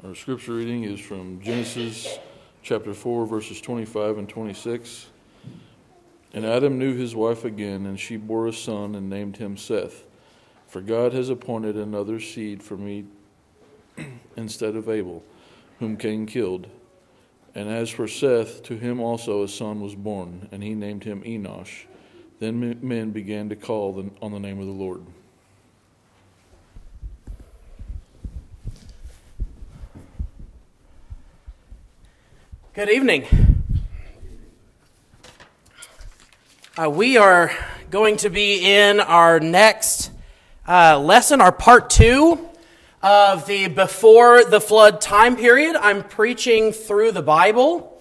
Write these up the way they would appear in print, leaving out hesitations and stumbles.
Our scripture reading is from Genesis chapter 4, verses 25 and 26. And Adam knew his wife again, and she bore a son and named him Seth. For God has appointed another seed for me instead of Abel, whom Cain killed. And as for Seth, to him also a son was born, and he named him Enosh. Then men began to call on the name of the Lord. Good evening. We are going to be in our next lesson, our part 2 of the before the flood time period. I'm preaching through the Bible,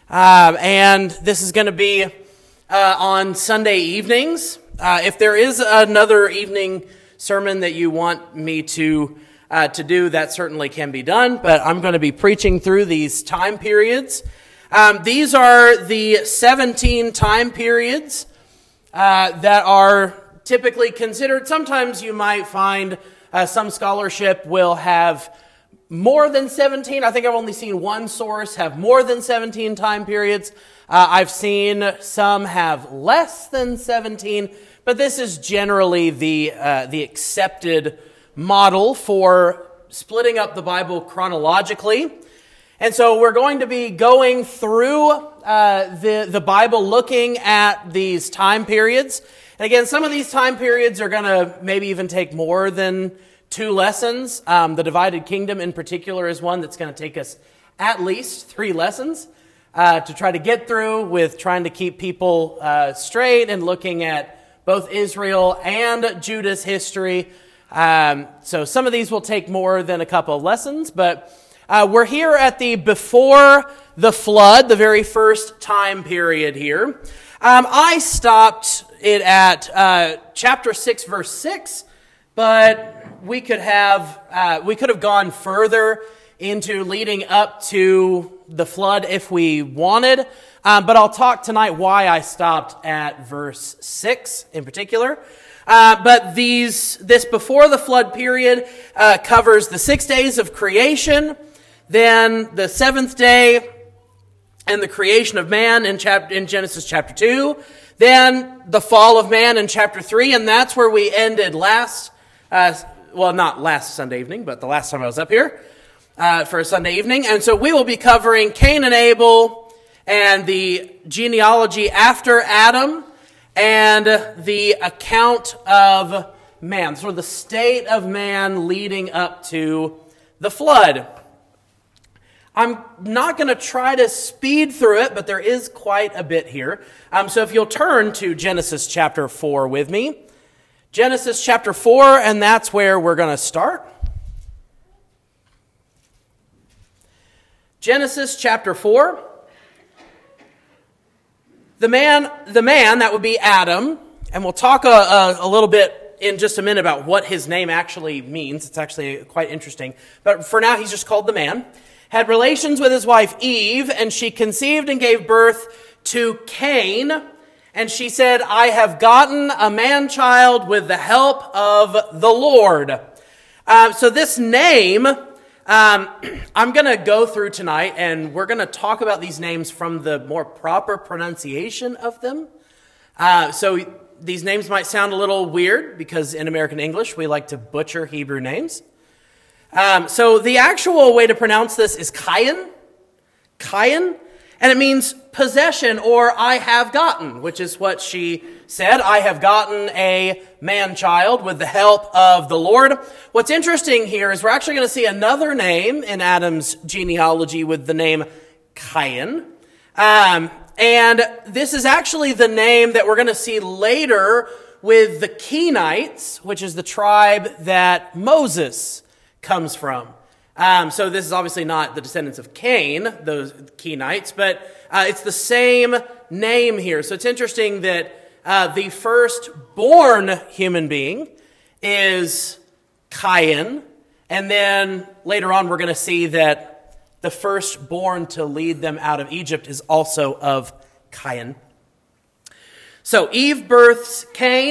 and this is going to be on Sunday evenings. If there is another evening sermon that you want me to do, that certainly can be done, but I'm going to be preaching through these time periods. These are the 17 time periods that are typically considered. Sometimes you might find some scholarship will have more than 17. I think I've only seen one source have more than 17 time periods. I've seen some have less than 17, but this is generally the accepted model for splitting up the Bible chronologically. And so we're going to be going through the Bible looking at these time periods. And again, some of these time periods are going to maybe even take more than 2 lessons. The divided kingdom in particular is one that's going to take us at least 3 lessons to try to get through, with trying to keep people straight and looking at both Israel and Judah's history. So some of these will take more than a couple of lessons, but we're here at the before the flood, the very first time period here. I stopped it at chapter 6, verse 6, but we could have gone further into leading up to the flood if we wanted. But I'll talk tonight why I stopped at verse 6 in particular. But this before the flood period covers the 6 days of creation, then the 7th day and the creation of man in Genesis chapter 2, then the fall of man in chapter 3, and that's where we ended not last Sunday evening, but the last time I was up here for a Sunday evening. And so we will be covering Cain and Abel and the genealogy after Adam, and the account of man, sort of the state of man leading up to the flood. I'm not going to try to speed through it, but there is quite a bit here. So if you'll turn to Genesis chapter 4 with me. Genesis chapter 4, and that's where we're going to start. Genesis chapter 4. The man, that would be Adam, and we'll talk a little bit in just a minute about what his name actually means. It's actually quite interesting. But for now, he's just called the man. Had relations with his wife Eve, and she conceived and gave birth to Cain. And she said, I have gotten a man-child with the help of the Lord. So this name, I'm going to go through tonight, and we're going to talk about these names from the more proper pronunciation of them. So these names might sound a little weird, because in American English, we like to butcher Hebrew names. So the actual way to pronounce this is Cain, and it means possession, or I have gotten, which is what she said. I have gotten a man-child with the help of the Lord. What's interesting here is we're actually going to see another name in Adam's genealogy with the name Cain. And this is actually the name that we're going to see later with the Kenites, which is the tribe that Moses comes from. So this is obviously not the descendants of Cain, those Kenites, but it's the same name here. So it's interesting that the firstborn human being is Cain, and then later on we're going to see that the firstborn to lead them out of Egypt is also of Cain. So Eve births Cain,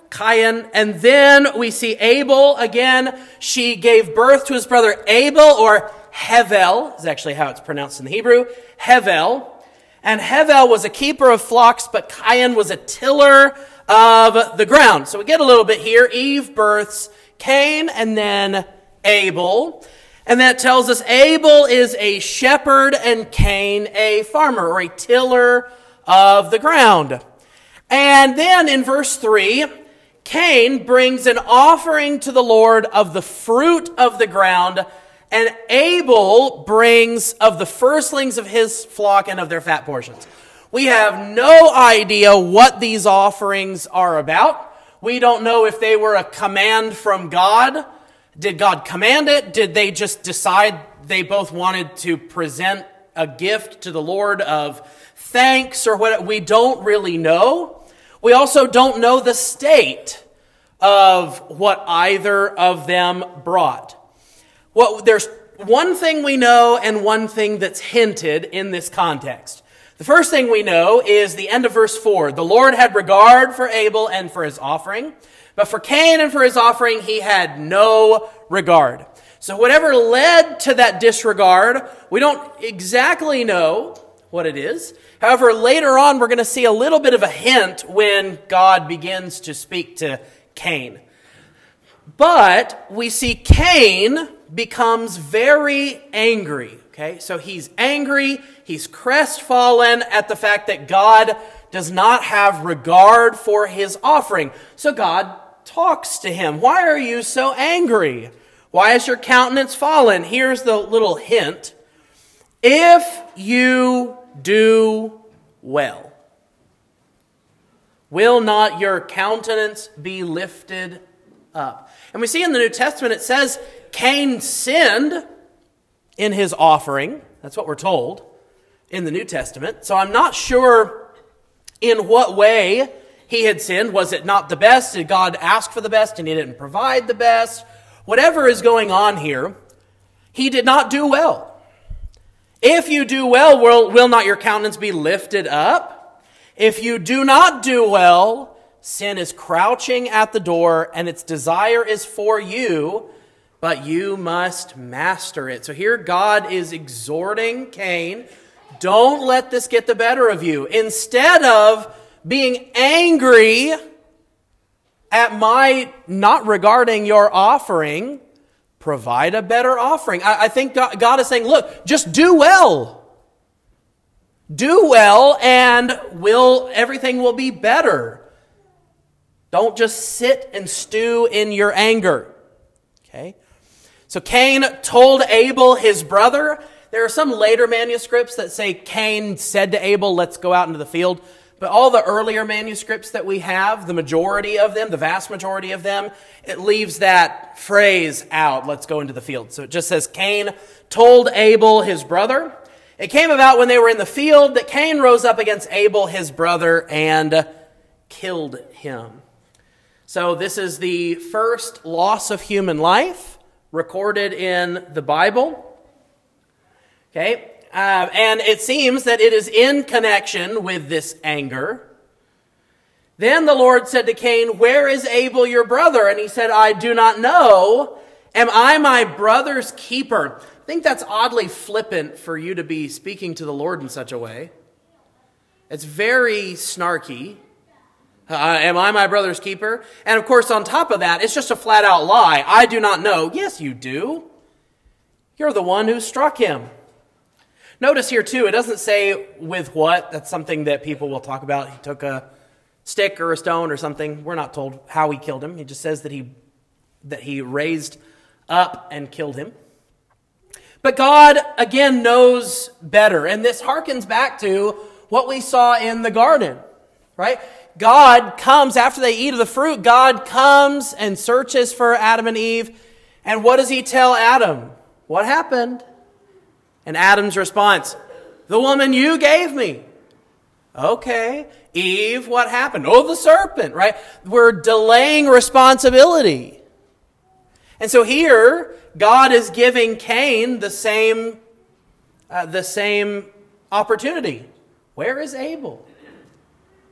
Cain. And then we see Abel again. She gave birth to his brother Abel, or Hevel is actually how it's pronounced in the Hebrew. Hevel. And Hevel was a keeper of flocks, but Cain was a tiller of the ground. So we get a little bit here. Eve births Cain and then Abel. And that tells us Abel is a shepherd and Cain a farmer, or a tiller of the ground. And then in verse 3, Cain brings an offering to the Lord of the fruit of the ground, and Abel brings of the firstlings of his flock and of their fat portions. We have no idea what these offerings are about. We don't know if they were a command from God. Did God command it? Did they just decide they both wanted to present a gift to the Lord of thanks or what? We don't really know. We also don't know the state of what either of them brought. Well, there's one thing we know and one thing that's hinted in this context. The first thing we know is the end of verse 4. The Lord had regard for Abel and for his offering, but for Cain and for his offering he had no regard. So whatever led to that disregard, we don't exactly know what it is. However, later on we're going to see a little bit of a hint when God begins to speak to Cain. But we see Cain becomes very angry. Okay, so he's angry, he's crestfallen at the fact that God does not have regard for his offering. So God talks to him. Why are you so angry? Why is your countenance fallen? Here's the little hint. If you do well, will not your countenance be lifted up? And we see in the New Testament it says Cain sinned in his offering. That's what we're told in the New Testament. So I'm not sure in what way he had sinned. Was it not the best? Did God ask for the best and he didn't provide the best? Whatever is going on here, he did not do well. If you do well, will not your countenance be lifted up? If you do not do well, sin is crouching at the door and its desire is for you, but you must master it. So here God is exhorting Cain, don't let this get the better of you. Instead of being angry at my not regarding your offering, provide a better offering. I think God is saying, look, just do well. Do well and everything will be better. Don't just sit and stew in your anger. Okay? So Cain told Abel, his brother. There are some later manuscripts that say Cain said to Abel, let's go out into the field. But all the earlier manuscripts that we have, the majority of them, the vast majority of them, it leaves that phrase out, let's go into the field. So it just says Cain told Abel, his brother. It came about when they were in the field that Cain rose up against Abel, his brother, and killed him. So this is the first loss of human life recorded in the Bible. Okay, and it seems that it is in connection with this anger. Then the Lord said to Cain, where is Abel your brother? And he said, I do not know. Am I my brother's keeper? I think that's oddly flippant for you to be speaking to the Lord in such a way. It's very snarky. Am I my brother's keeper? And of course, on top of that, it's just a flat out lie. I do not know. Yes, you do. You're the one who struck him. Notice here too, it doesn't say with what. That's something that people will talk about. He took a stick or a stone or something. We're not told how he killed him. He just says that he raised up and killed him. But God, again, knows better. And this harkens back to what we saw in the garden, right? God comes, after they eat of the fruit, God comes and searches for Adam and Eve. And what does he tell Adam? What happened? And Adam's response, the woman you gave me. Okay. Eve, what happened? Oh, the serpent, right? We're delaying responsibility. And so here, God is giving Cain the same opportunity. Where is Abel?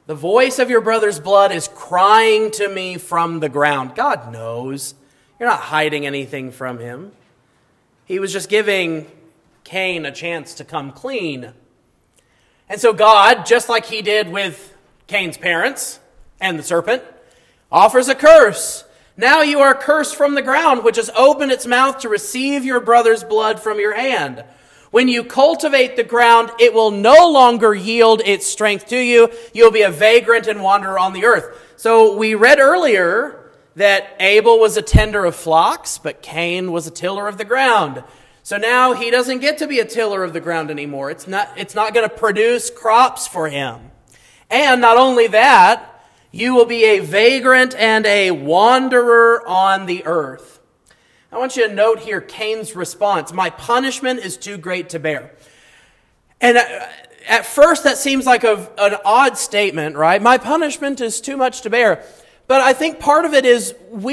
The voice of your brother's blood is crying to me from the ground. God knows. You're not hiding anything from him. He was just giving Cain a chance to come clean. And so God, just like he did with Cain's parents and the serpent, offers a curse. Now you are cursed from the ground, which has opened its mouth to receive your brother's blood from your hand. When you cultivate the ground, it will no longer yield its strength to you. You'll be a vagrant and wanderer on the earth. So we read earlier that Abel was a tender of flocks, but Cain was a tiller of the ground. So now he doesn't get to be a tiller of the ground anymore. It's not going to produce crops for him. And not only that, you will be a vagrant and a wanderer on the earth. I want you to note here Cain's response. My punishment is too great to bear. And at first that seems like an odd statement, right? My punishment is too much to bear. But I think part of it is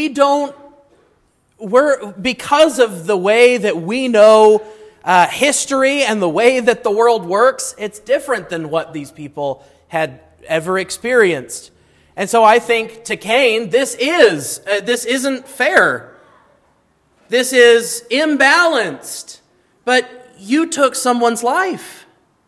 because of the way that we know history and the way that the world works, it's different than what these people had ever experienced. And so I think to Cain, this isn't fair. This is imbalanced. But you took someone's life.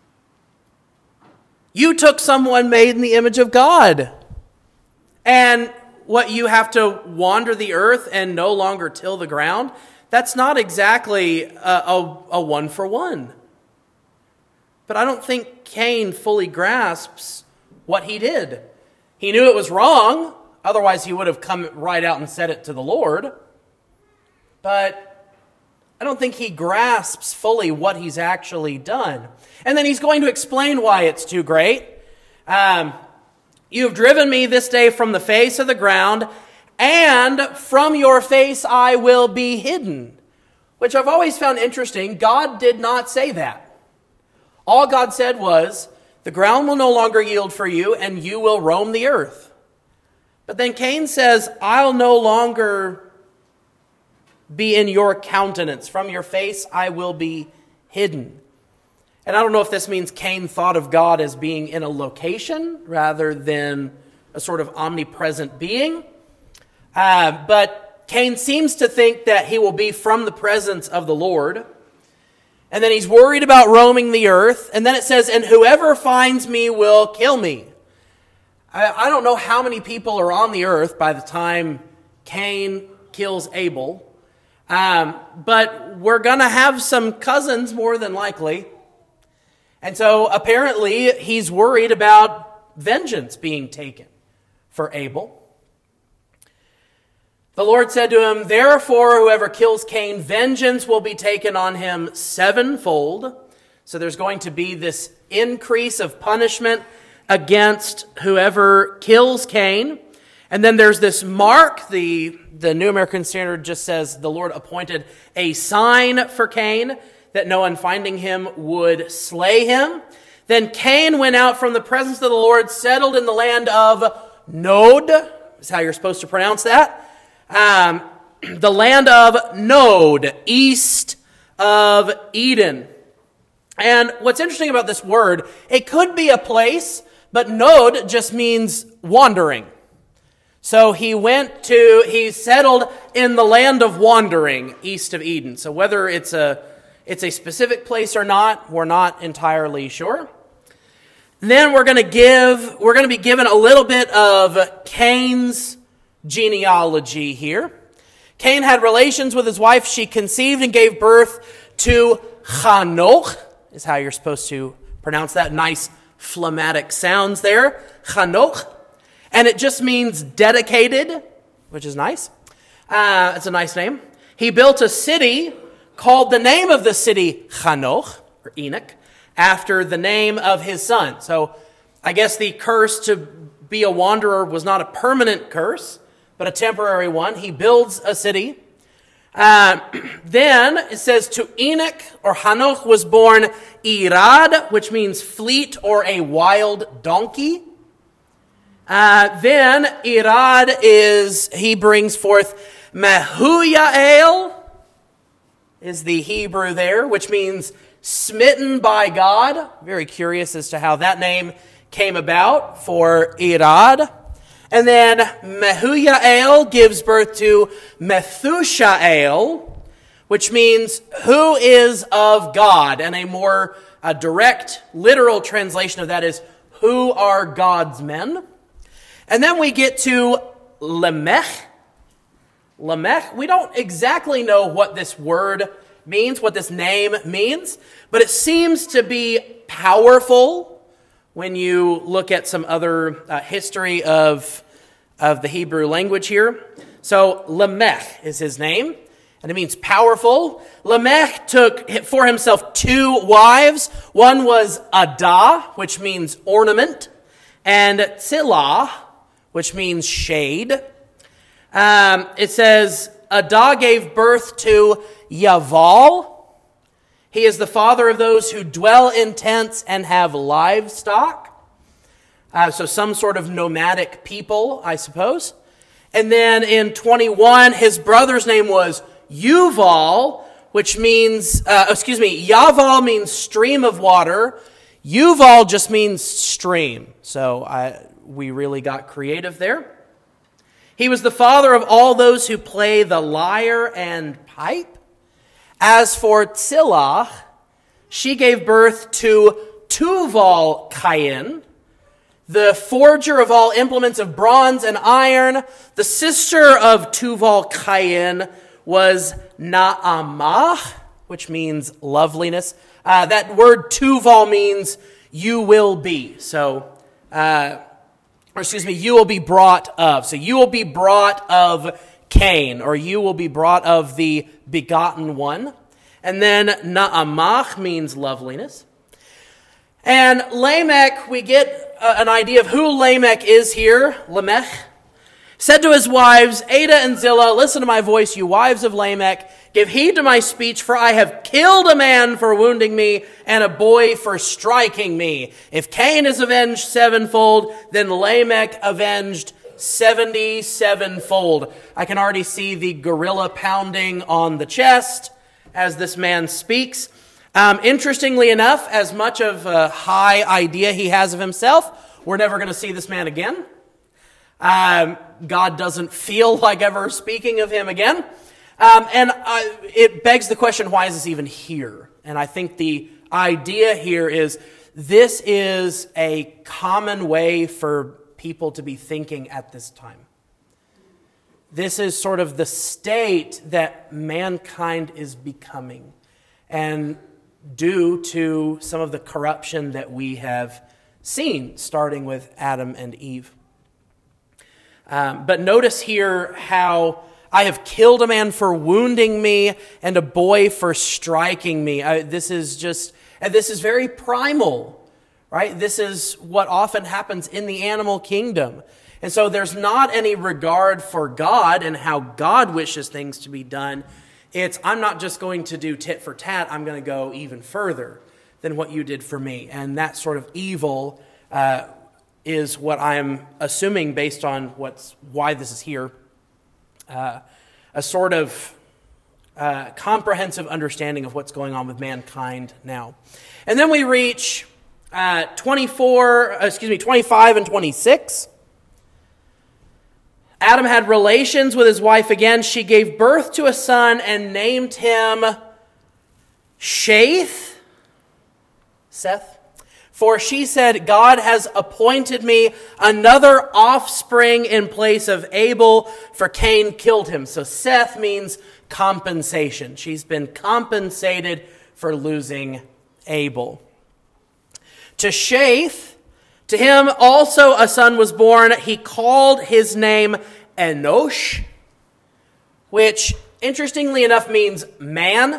You took someone made in the image of God. And what, you have to wander the earth and no longer till the ground? That's not exactly a one-for-one. But I don't think Cain fully grasps what he did. He knew it was wrong, otherwise he would have come right out and said it to the Lord. But I don't think he grasps fully what he's actually done. And then he's going to explain why it's too great. You have driven me this day from the face of the ground, and from your face I will be hidden. Which I've always found interesting. God did not say that. All God said was, the ground will no longer yield for you, and you will roam the earth. But then Cain says, I'll no longer be in your countenance. From your face I will be hidden. And I don't know if this means Cain thought of God as being in a location rather than a sort of omnipresent being. But Cain seems to think that he will be from the presence of the Lord. And then he's worried about roaming the earth. And then it says, and whoever finds me will kill me. I don't know how many people are on the earth by the time Cain kills Abel. But we're going to have some cousins more than likely. And so apparently he's worried about vengeance being taken for Abel. The Lord said to him, therefore, whoever kills Cain, vengeance will be taken on him sevenfold. So there's going to be this increase of punishment against whoever kills Cain. And then there's this mark. The New American Standard just says the Lord appointed a sign for Cain, that no one finding him would slay him. Then Cain went out from the presence of the Lord, settled in the land of Nod, is how you're supposed to pronounce that. The land of Nod, east of Eden. And what's interesting about this word, it could be a place, but Nod just means wandering. So he settled in the land of wandering, east of Eden. So whether it's a specific place or not, we're not entirely sure. Then we're going to be given a little bit of Cain's genealogy here. Cain had relations with his wife. She conceived and gave birth to Hanoch, is how you're supposed to pronounce that. Nice phlegmatic sounds there. Hanoch. And it just means dedicated, which is nice. It's a nice name. He built a city, called the name of the city Hanoch, or Enoch, after the name of his son. So I guess the curse to be a wanderer was not a permanent curse, but a temporary one. He builds a city. Then it says to Enoch, or Hanoch, was born Irad, which means fleet or a wild donkey. Then Irad he brings forth Mehuyael, is the Hebrew there, which means smitten by God. Very curious as to how that name came about for Irad. And then Mehujael gives birth to Methushael, which means who is of God. And a more direct, literal translation of that is who are God's men. And then we get to Lamech. Lamech, we don't exactly know what this word means, what this name means, but it seems to be powerful when you look at some other history of the Hebrew language here. So Lamech is his name, and it means powerful. Lamech took for himself 2 wives. One was Adah, which means ornament, and Tzilah, which means shade. It says Adah gave birth to Yaval. He is the father of those who dwell in tents and have livestock. So some sort of nomadic people, I suppose. And then in 21, his brother's name was Yuval, which means, Yaval means stream of water. Yuval just means stream. So we really got creative there. He was the father of all those who play the lyre and pipe. As for Tzilah, she gave birth to Tuval Cain, the forger of all implements of bronze and iron. The sister of Tuval Cain was Naamah, which means loveliness. That word Tuval means you will be. So, you will be brought of. So you will be brought of Cain, or you will be brought of the begotten one. And then Naamah means loveliness. And Lamech, we get an idea of who Lamech is here. Lamech said to his wives, Ada and Zillah, listen to my voice, you wives of Lamech. Give heed to my speech, for I have killed a man for wounding me and a boy for striking me. If Cain is avenged 7-fold, then Lamech avenged 77-fold. I can already see the gorilla pounding on the chest as this man speaks. Interestingly enough, as much of a high idea he has of himself, we're never going to see this man again. God doesn't feel like ever speaking of him again. It begs the question, why is this even here? And I think the idea here is this is a common way for people to be thinking at this time. This is sort of the state that mankind is becoming, and due to some of the corruption that we have seen, starting with Adam and Eve. But notice here how I have killed a man for wounding me and a boy for striking me. This is very primal, right? This is what often happens in the animal kingdom. And so there's not any regard for God and how God wishes things to be done. It's, I'm not just going to do tit for tat, I'm going to go even further than what you did for me. And that sort of evil is what I'm assuming based on why this is here. A sort of comprehensive understanding of what's going on with mankind now. And then we reach 25 and 26. Adam had relations with his wife again. She gave birth to a son and named him Seth. For she said, God has appointed me another offspring in place of Abel, for Cain killed him. So Seth means compensation. She's been compensated for losing Abel. To Sheth, to him also a son was born. He called his name Enosh, which interestingly enough means man.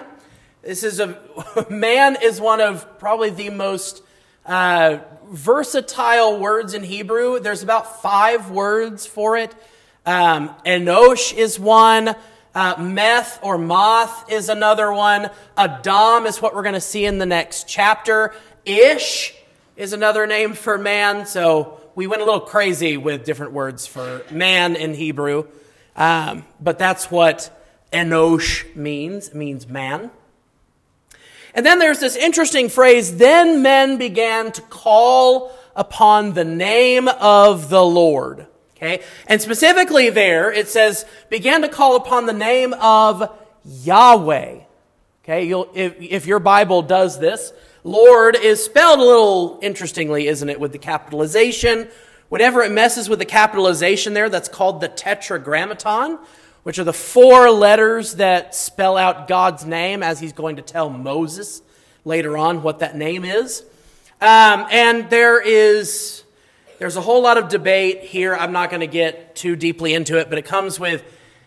Man is one of probably the most versatile words in Hebrew. There's about 5 words for it. Enosh is one. Meth or moth is another one. Adam is what we're going to see in the next chapter. Ish is another name for man. So we went a little crazy with different words for man in Hebrew. But that's what Enosh means. It means man. And then there's this interesting phrase, then men began to call upon the name of the Lord. Okay? And specifically there, it says, began to call upon the name of Yahweh. Okay? If your Bible does this, Lord is spelled a little interestingly, isn't it, with the capitalization. Whenever it messes with the capitalization there, that's called the Tetragrammaton, which are the 4 letters that spell out God's name as he's going to tell Moses later on what that name is. And there's a whole lot of debate here. I'm not going to get too deeply into it, but it comes with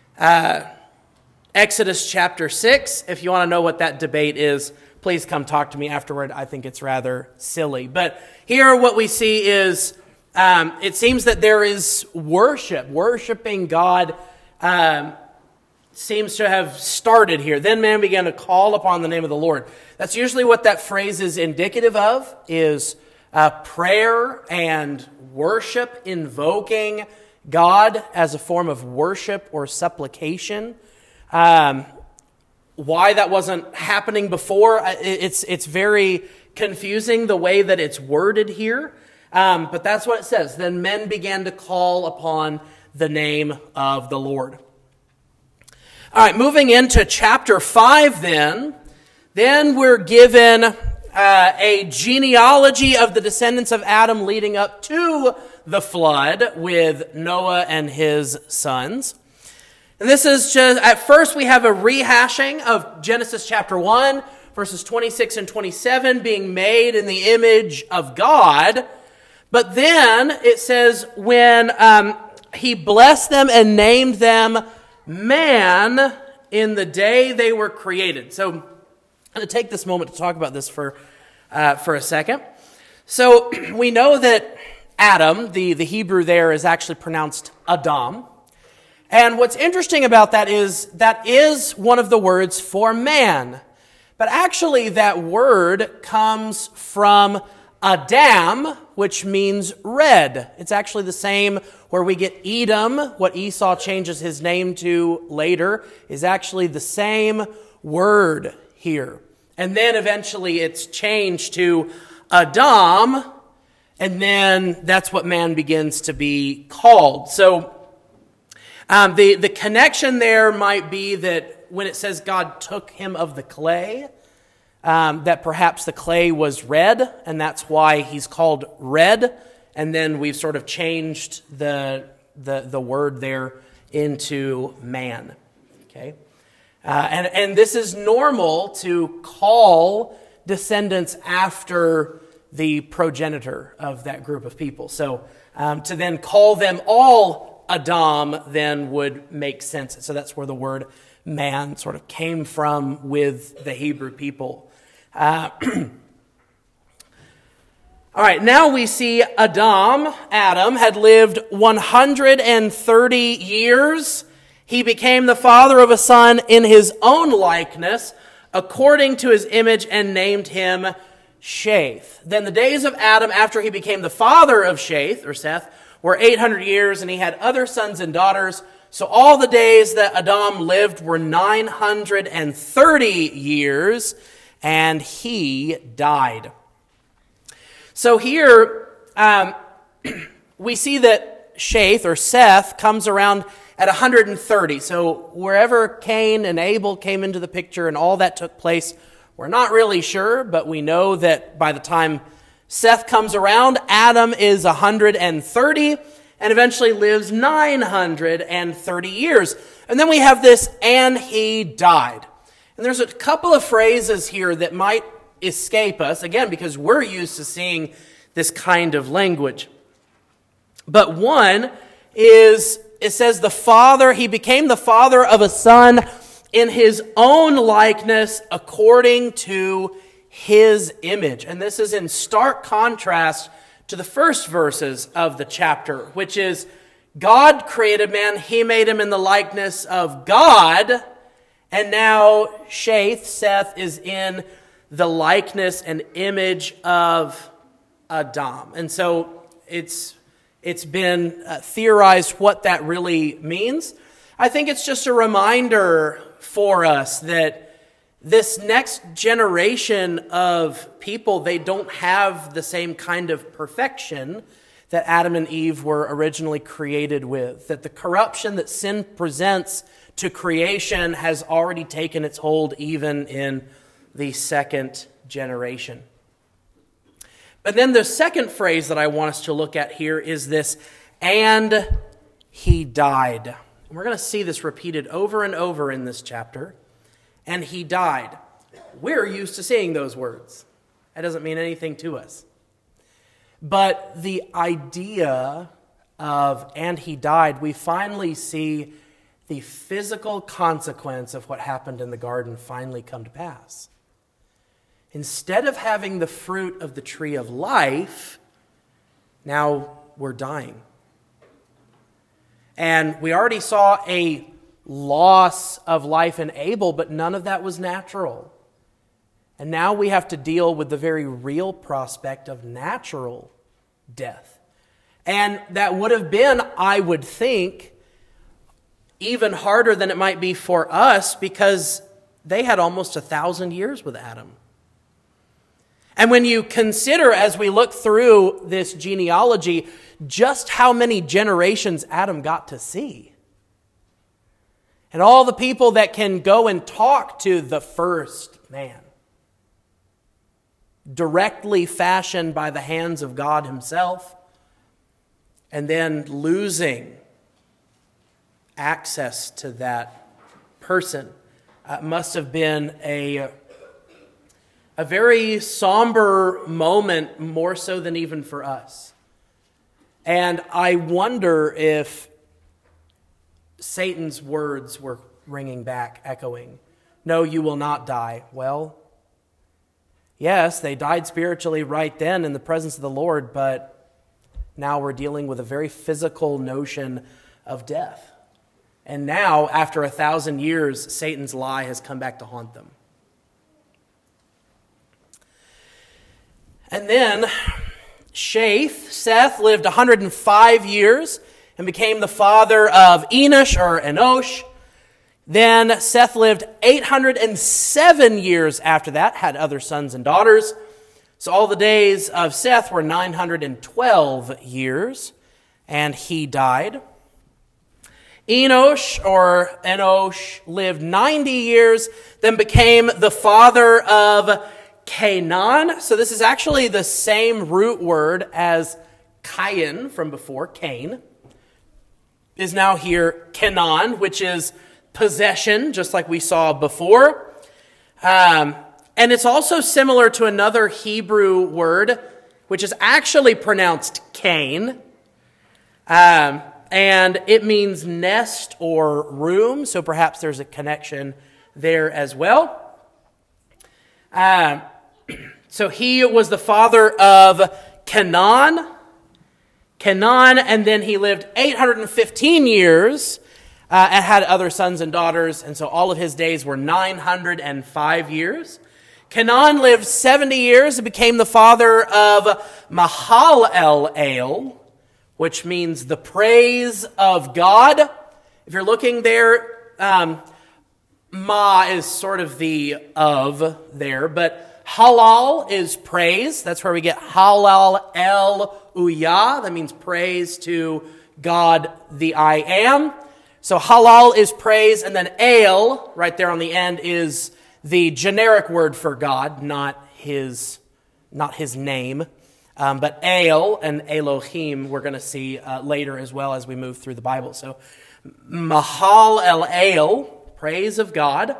Exodus chapter 6. If you want to know what that debate is, please come talk to me afterward. I think it's rather silly. But here what we see is it seems that there is worshiping God seems to have started here. Then man began to call upon the name of the Lord. That's usually what that phrase is indicative of, is prayer and worship, invoking God as a form of worship or supplication. Why that wasn't happening before, it's very confusing the way that it's worded here. But that's what it says. Then men began to call upon the name of the Lord. All right, moving into chapter 5 then we're given a genealogy of the descendants of Adam leading up to the flood with Noah and his sons. And this is just, at first we have a rehashing of Genesis chapter 1, verses 26 and 27, being made in the image of God. But then it says, when he blessed them and named them man in the day they were created. So I'm going to take this moment to talk about this for a second. So we know that Adam, the Hebrew there is actually pronounced Adam. And what's interesting about that is one of the words for man. But actually that word comes from Adam, which means red. It's actually the same where we get Edom, what Esau changes his name to later, is actually the same word here. And then eventually it's changed to Adam, and then that's what man begins to be called. So the connection there might be that when it says God took him of the clay, that perhaps the clay was red, and that's why he's called red. And then we've sort of changed the word there into man. Okay, and this is normal to call descendants after the progenitor of that group of people. So to then call them all Adam then would make sense. So that's where the word man sort of came from with the Hebrew people. All right, now we see Adam had lived 130 years. He became the father of a son in his own likeness, according to his image, and named him Sheth. Then the days of Adam after he became the father of Sheth, or Seth, were 800 years, and he had other sons and daughters. So all the days that Adam lived were 930 years, and he died. So here we see that Sheth, or Seth, comes around at 130. So wherever Cain and Abel came into the picture and all that took place, we're not really sure, but we know that by the time Seth comes around, Adam is 130 and eventually lives 930 years. And then we have this, and he died. And there's a couple of phrases here that might escape us, again, because we're used to seeing this kind of language. But one is, it says he became the father of a son in his own likeness according to his image. And this is in stark contrast to the first verses of the chapter, which is God created man, he made him in the likeness of God, and now Seth is in the likeness and image of Adam. And so it's been theorized what that really means. I think it's just a reminder for us that this next generation of people, they don't have the same kind of perfection that Adam and Eve were originally created with. That the corruption that sin presents to creation has already taken its hold even in the second generation. But then the second phrase that I want us to look at here is this, and he died. And we're going to see this repeated over and over in this chapter. And he died. We're used to seeing those words. That doesn't mean anything to us. But the idea of and he died, we finally see the physical consequence of what happened in the garden finally come to pass. Instead of having the fruit of the tree of life, now we're dying. And we already saw a loss of life in Abel, but none of that was natural. And now we have to deal with the very real prospect of natural death. And that would have been, I would think, even harder than it might be for us because they had almost 1,000 years with Adam. And when you consider, as we look through this genealogy, just how many generations Adam got to see. And all the people that can go and talk to the first man, directly fashioned by the hands of God himself, and then losing access to that person must have been a very somber moment, more so than even for us. And I wonder if Satan's words were ringing back, echoing, "No, you will not die." Well, yes, they died spiritually right then in the presence of the Lord, but now we're dealing with a very physical notion of death. And now, after 1,000 years, Satan's lie has come back to haunt them. And then Seth lived 105 years and became the father of Enosh. Then Seth lived 807 years after that, had other sons and daughters. So all the days of Seth were 912 years, and he died. Enosh lived 90 years, then became the father of Canaan. So this is actually the same root word as Cain from before. Cain is now here Canaan, which is possession, just like we saw before. And it's also similar to another Hebrew word, which is actually pronounced Cain. And it means nest or room, so perhaps there's a connection there as well. So he was the father of Canaan, and then he lived 815 years and had other sons and daughters, and so all of his days were 905 years. Canaan lived 70 years and became the father of Mahalalel, which means the praise of God. If you're looking there, Ma is sort of the of there, but halal is praise. That's where we get halal el uyah. That means praise to God, the I am. So halal is praise, and then el, right there on the end, is the generic word for God, not his name. But El and Elohim we're going to see later as well as we move through the Bible. So Mahal El, praise of God.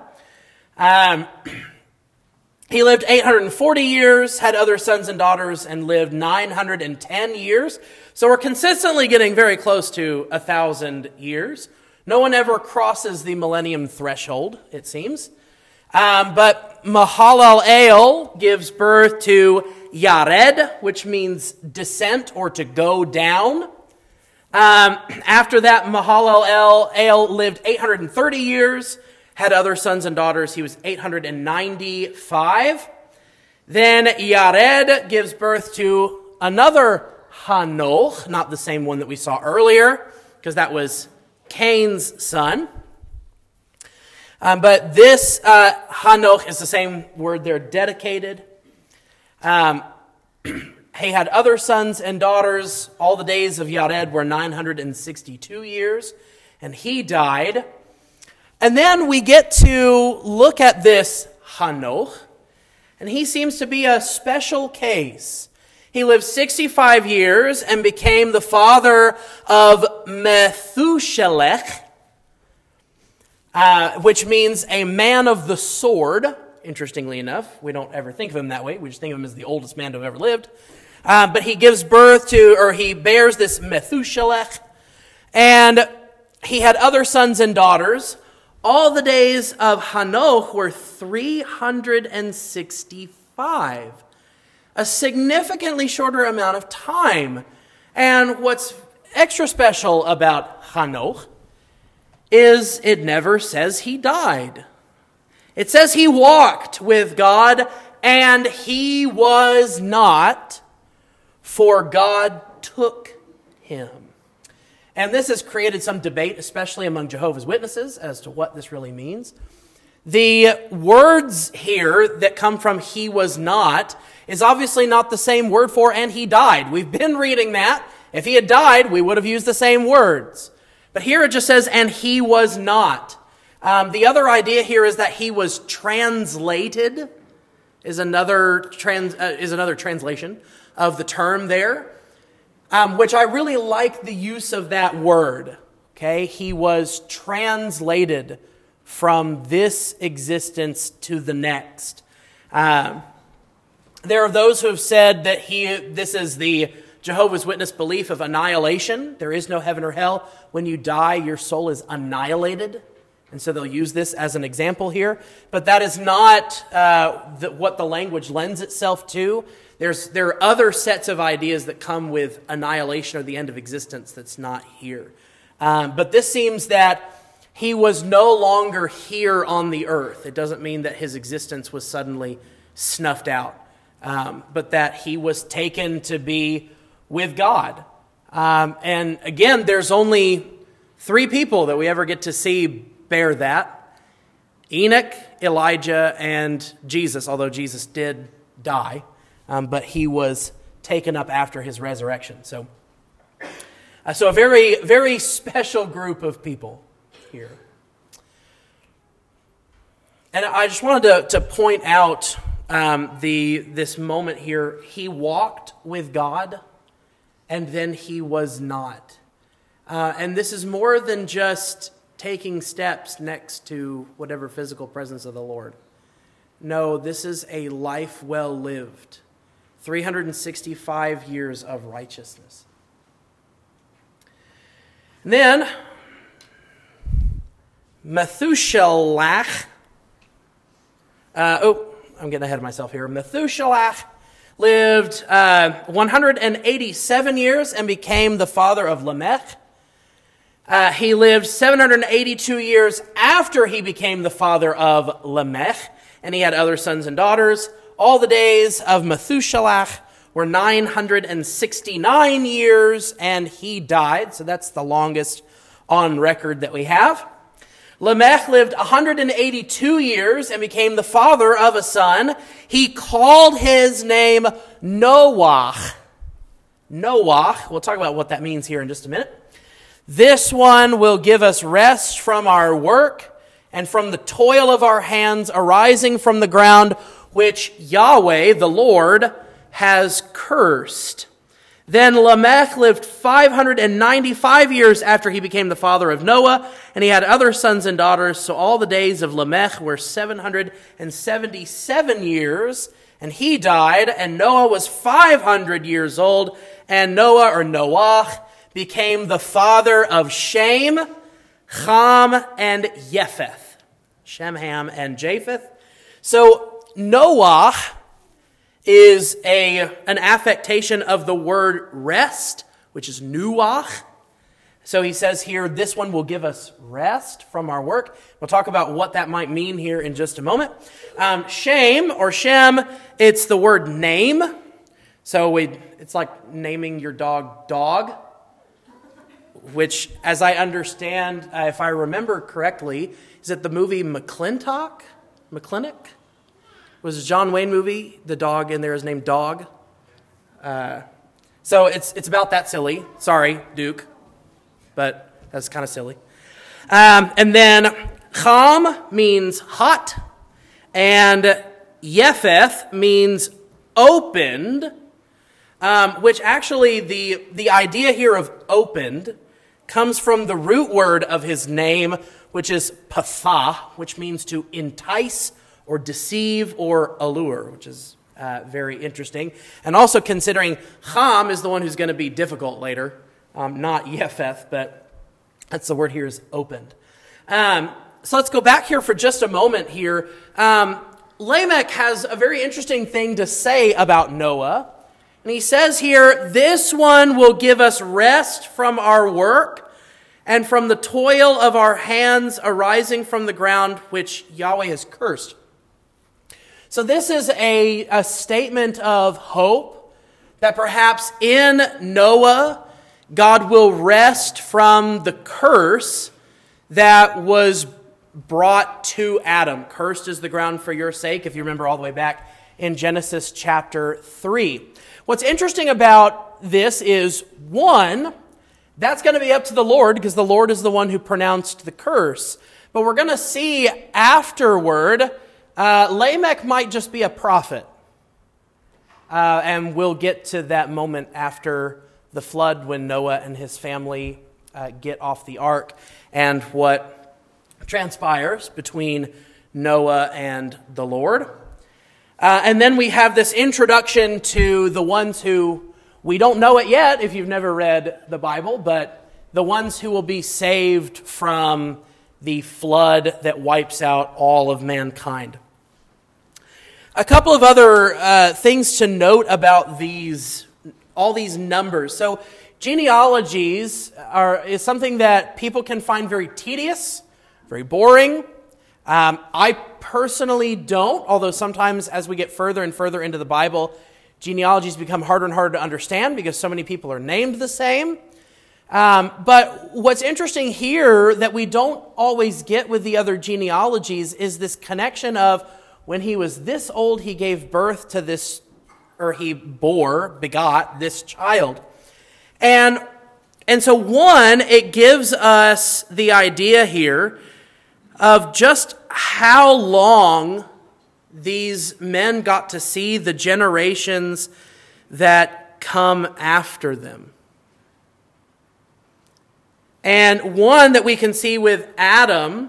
He lived 840 years, had other sons and daughters, and lived 910 years. So we're consistently getting very close to 1,000 years. No one ever crosses the millennium threshold, it seems. But Mahalalel gives birth to Yared, which means descent or to go down. After that, Mahalalel lived 830 years, had other sons and daughters. He was 895. Then Yared gives birth to another Hanoch, not the same one that we saw earlier, because that was Cain's son. But this Hanoch is the same word there, dedicated. He had other sons and daughters. All the days of Yared were 962 years, and he died. And then we get to look at this Hanoch, and he seems to be a special case. He lived 65 years and became the father of Methuselah, which means a man of the sword. Interestingly enough, we don't ever think of him that way. We just think of him as the oldest man to have ever lived. But he gives birth to, or he bears this Methuselah, and he had other sons and daughters. All the days of Hanoch were 365, a significantly shorter amount of time. And what's extra special about Hanoch is it never says he died. It says he walked with God, and he was not, for God took him. And this has created some debate, especially among Jehovah's Witnesses, as to what this really means. The words here that come from he was not is obviously not the same word for and he died. We've been reading that. If he had died, we would have used the same words. But here it just says, and he was not. The other idea here is that he was translated, is another translation of the term there, which I really like the use of that word. Okay, he was translated from this existence to the next. There are those who have said that this is the Jehovah's Witness belief of annihilation. There is no heaven or hell. When you die, your soul is annihilated. And so they'll use this as an example here. But that is not what the language lends itself to. There are other sets of ideas that come with annihilation or the end of existence that's not here. But this seems that he was no longer here on the earth. It doesn't mean that his existence was suddenly snuffed out, but that he was taken to be with God. And again, there's only 3 people that we ever get to see bear that: Enoch, Elijah, and Jesus, although Jesus did die, but he was taken up after his resurrection. So a very, very special group of people here. And I just wanted to point out this moment here. He walked with God, and then he was not. And this is more than just taking steps next to whatever physical presence of the Lord. No, this is a life well lived. 365 years of righteousness. And then, Methuselah. I'm getting ahead of myself here. Methuselah lived 187 years and became the father of Lamech. He lived 782 years after he became the father of Lamech, and he had other sons and daughters. All the days of Methuselah were 969 years, and he died. So that's the longest on record that we have. Lamech lived 182 years and became the father of a son. He called his name Noah. Noah. We'll talk about what that means here in just a minute. This one will give us rest from our work and from the toil of our hands arising from the ground, which Yahweh, the Lord, has cursed. Then Lamech lived 595 years after he became the father of Noah, and he had other sons and daughters. So all the days of Lamech were 777 years, and he died, and Noah was 500 years old, and Noah became the father of Shem, Ham, and Japheth. Shem, Ham, and Japheth. So Noah is an affectation of the word rest, which is nuach. So he says here, this one will give us rest from our work. We'll talk about what that might mean here in just a moment. Shem, or Shem, it's the word name. So it's like naming your dog. which, as I understand, if I remember correctly, is it the movie McClintock? McClintock? Was a John Wayne movie. The dog in there is named Dog. So it's about that silly. Sorry, Duke, but that's kind of silly. And then Cham means hot, and Yefeth means opened, which actually the idea here of opened comes from the root word of his name, which is patha, which means to entice or deceive or allure, which is very interesting. And also considering Cham is the one who's going to be difficult later, not Yefeth, but that's the word here is opened. So let's go back here for just a moment here. Lamech has a very interesting thing to say about Noah. And he says here, this one will give us rest from our work and from the toil of our hands arising from the ground which Yahweh has cursed. So this is a statement of hope that perhaps in Noah, God will rest from the curse that was brought to Adam. Cursed is the ground for your sake, if you remember all the way back in Genesis chapter 3. What's interesting about this is, one, that's going to be up to the Lord, because the Lord is the one who pronounced the curse. But we're going to see afterward, Lamech might just be a prophet. And we'll get to that moment after the flood when Noah and his family get off the ark and what transpires between Noah and the Lord. And then we have this introduction to the ones who, we don't know it yet if you've never read the Bible, but the ones who will be saved from the flood that wipes out all of mankind. A couple of other things to note about all these numbers. So genealogies is something that people can find very tedious, very boring. I personally don't, although sometimes as we get further and further into the Bible, genealogies become harder and harder to understand because so many people are named the same. But what's interesting here that we don't always get with the other genealogies is this connection of when he was this old, he gave birth to this, or he begot this child. And so one, it gives us the idea here of just how long these men got to see the generations that come after them. And one that we can see with Adam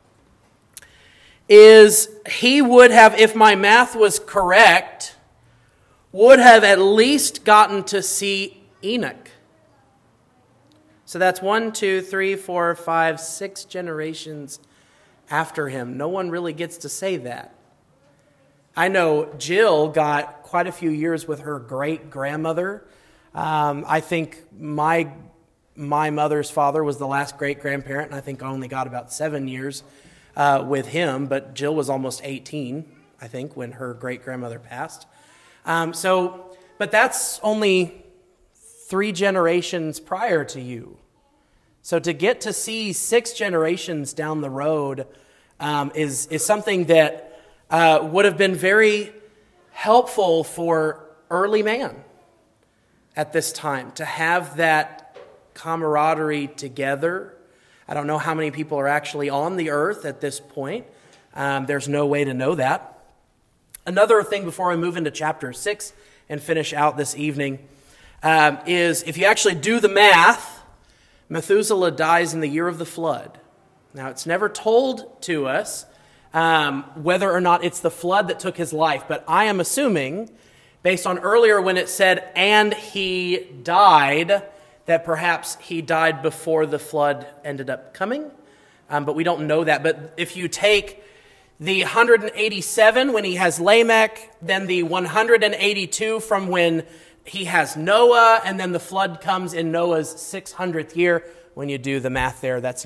is he would have, if my math was correct, would have at least gotten to see Enoch. So that's 1, 2, 3, 4, 5, 6 generations after him. No one really gets to say that. I know Jill got quite a few years with her great-grandmother. I think my mother's father was the last great-grandparent, and I think I only got about 7 years with him, but Jill was almost 18, I think, when her great-grandmother passed. But that's only 3 generations prior to you. So to get to see 6 generations down the road is something that would have been very helpful for early man at this time, to have that camaraderie together. I don't know how many people are actually on the earth at this point. There's no way to know that. Another thing before I move into chapter 6 and finish out this evening is if you actually do the math, Methuselah dies in the year of the flood. Now, it's never told to us whether or not it's the flood that took his life, but I am assuming, based on earlier when it said, and he died, that perhaps he died before the flood ended up coming. But we don't know that. But if you take the 187 when he has Lamech, then the 182 from when he has Noah, and then the flood comes in Noah's 600th year. When you do the math there, that's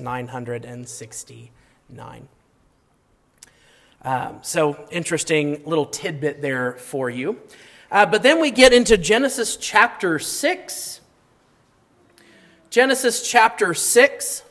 969. So interesting little tidbit there for you. But then we get into Genesis chapter 6 Genesis chapter 6.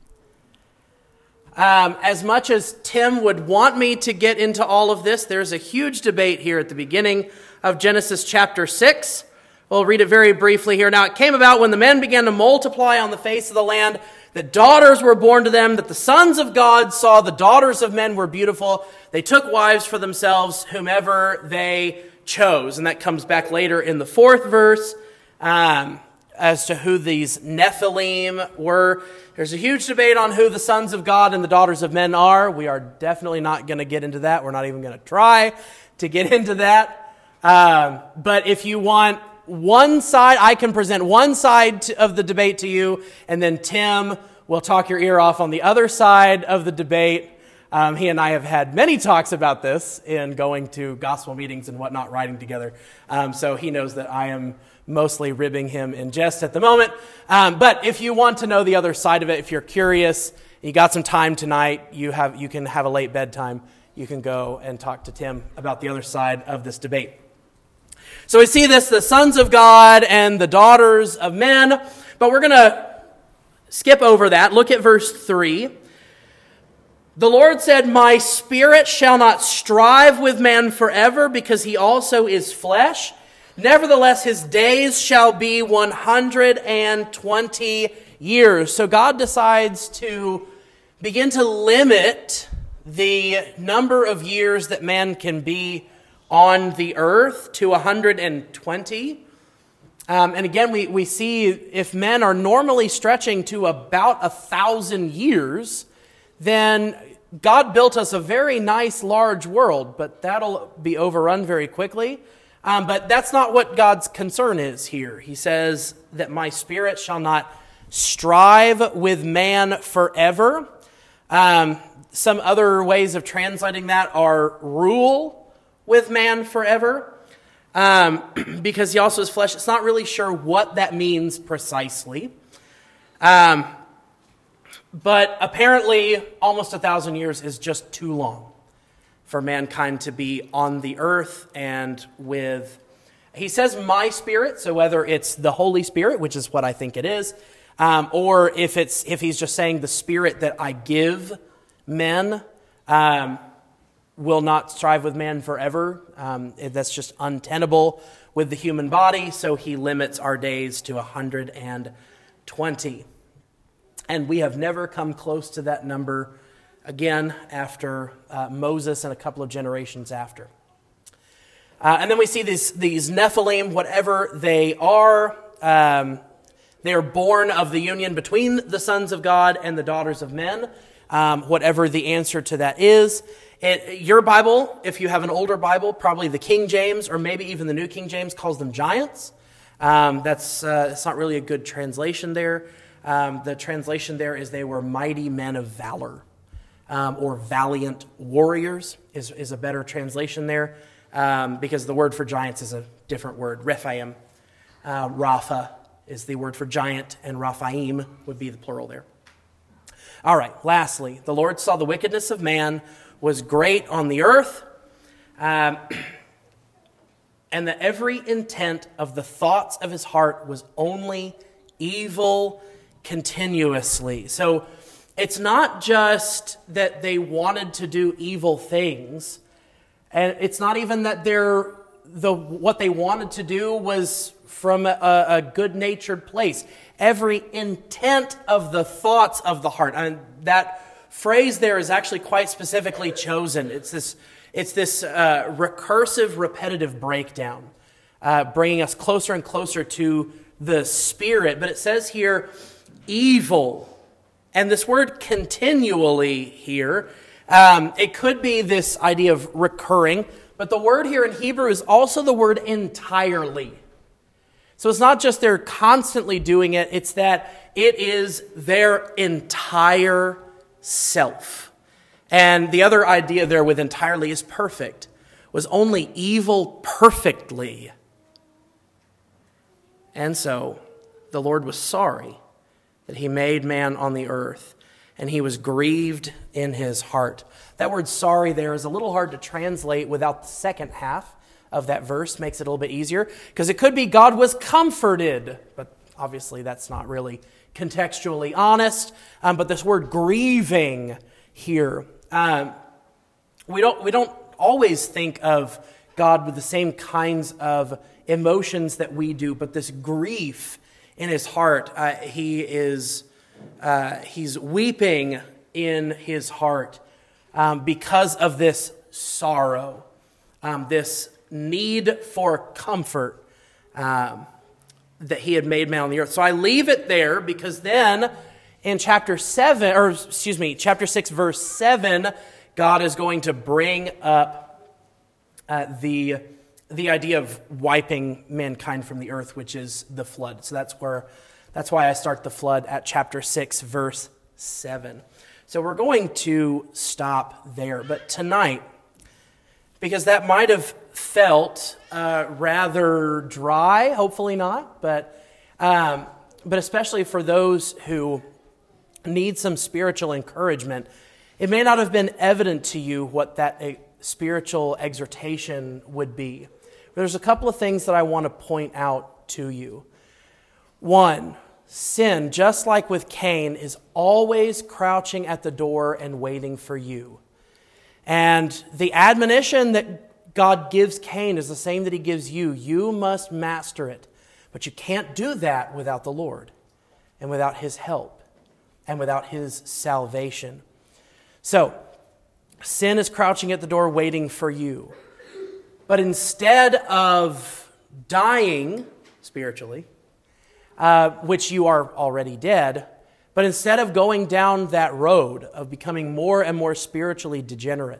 As much as Tim would want me to get into all of this, there's a huge debate here at the beginning of Genesis chapter 6. We'll read it very briefly here. Now, it came about when the men began to multiply on the face of the land, that daughters were born to them, that the sons of God saw the daughters of men were beautiful. They took wives for themselves, whomever they chose. And that comes back later in the 4th verse as to who these Nephilim were. There's a huge debate on who the sons of God and the daughters of men are. We are definitely not going to get into that. We're not even going to try to get into that. But if you want one side, I can present one side of the debate to you, and then Tim will talk your ear off on the other side of the debate. He and I have had many talks about this in going to gospel meetings and whatnot, riding together. So he knows that I am mostly ribbing him in jest at the moment. But if you want to know the other side of it, if you're curious, you got some time tonight, you can have a late bedtime, you can go and talk to Tim about the other side of this debate. So we see this, the sons of God and the daughters of men, but we're going to skip over that. Look at verse 3. The Lord said, "My spirit shall not strive with man forever, because he also is flesh. Nevertheless, his days shall be 120 years." So God decides to begin to limit the number of years that man can be on the earth to 120. And again, we see if men are normally stretching to about 1,000 years, then God built us a very nice large world, but that'll be overrun very quickly. But that's not what God's concern is here. He says that my spirit shall not strive with man forever. Some other ways of translating that are rule with man forever, because he also is flesh. It's not really sure what that means precisely. But apparently almost 1,000 years is just too long for mankind to be on the earth and with, he says my spirit, so whether it's the Holy Spirit, which is what I think it is, or if he's just saying the spirit that I give men, will not strive with man forever. That's just untenable with the human body, so he limits our days to 120. And we have never come close to that number again after Moses and a couple of generations after. And then we see these Nephilim, whatever they are born of the union between the sons of God and the daughters of men, whatever the answer to that is. Your Bible, if you have an older Bible, probably the King James or maybe even the New King James calls them giants. It's not really a good translation there. The translation there is they were mighty men of valor, or valiant warriors is a better translation there, because the word for giants is a different word. Rephaim, Rapha is the word for giant, and Raphaim would be the plural there. All right, lastly, the Lord saw the wickedness of man was great on the earth, and that every intent of the thoughts of his heart was only evil continuously. So it's not just that they wanted to do evil things, and it's not even that what they wanted to do was from a good-natured place. Every intent of the thoughts of the heart. And that phrase there is actually quite specifically chosen. It's this recursive, repetitive breakdown, bringing us closer and closer to the Spirit. But it says here, evil. And this word continually here, it could be this idea of recurring, but the word here in Hebrew is also the word entirely. So it's not just they're constantly doing it, it's that it is their entire self. And the other idea there with entirely is perfect. Was only evil perfectly. And so the Lord was sorry that he made man on the earth, and he was grieved in his heart. That word sorry there is a little hard to translate without the second half of that verse. Makes it a little bit easier, because it could be God was comforted, but Obviously, that's not really contextually honest, but this word grieving here, we don't always think of God with the same kinds of emotions that we do, but this grief in his heart, he's weeping in his heart because of this sorrow, this need for comfort that he had made man on the earth. So I leave it there because then in chapter 6, verse 7, God is going to bring up the idea of wiping mankind from the earth, which is the flood. So that's why I start the flood at chapter 6, verse 7. So we're going to stop there. But tonight, because that might have felt rather dry, hopefully not, but especially for those who need some spiritual encouragement, it may not have been evident to you what that spiritual exhortation would be. There's a couple of things that I want to point out to you. One, sin, just like with Cain, is always crouching at the door and waiting for you. And the admonition that God gives Cain is the same that he gives you. You must master it. But you can't do that without the Lord and without his help and without his salvation. So, sin is crouching at the door waiting for you. But instead of dying spiritually, which you are already dead, but instead of going down that road of becoming more and more spiritually degenerate,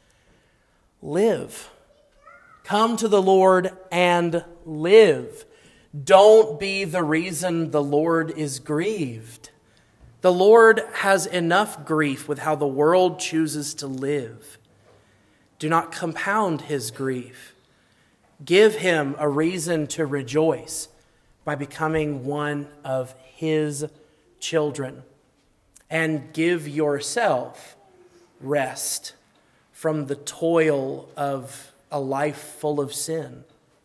live. Come to the Lord and live. Don't be the reason the Lord is grieved. The Lord has enough grief with how the world chooses to live. Do not compound his grief. Give him a reason to rejoice by becoming one of his children. And give yourself rest from the toil of a life full of sin.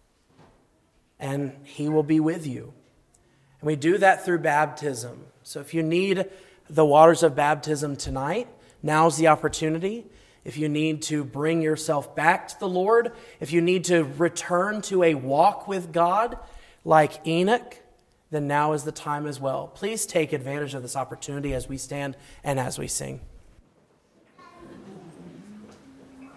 And he will be with you. And we do that through baptism. So if you need the waters of baptism tonight, now's the opportunity. If you need to bring yourself back to the Lord, if you need to return to a walk with God like Enoch, then now is the time as well. Please take advantage of this opportunity as we stand and as we sing.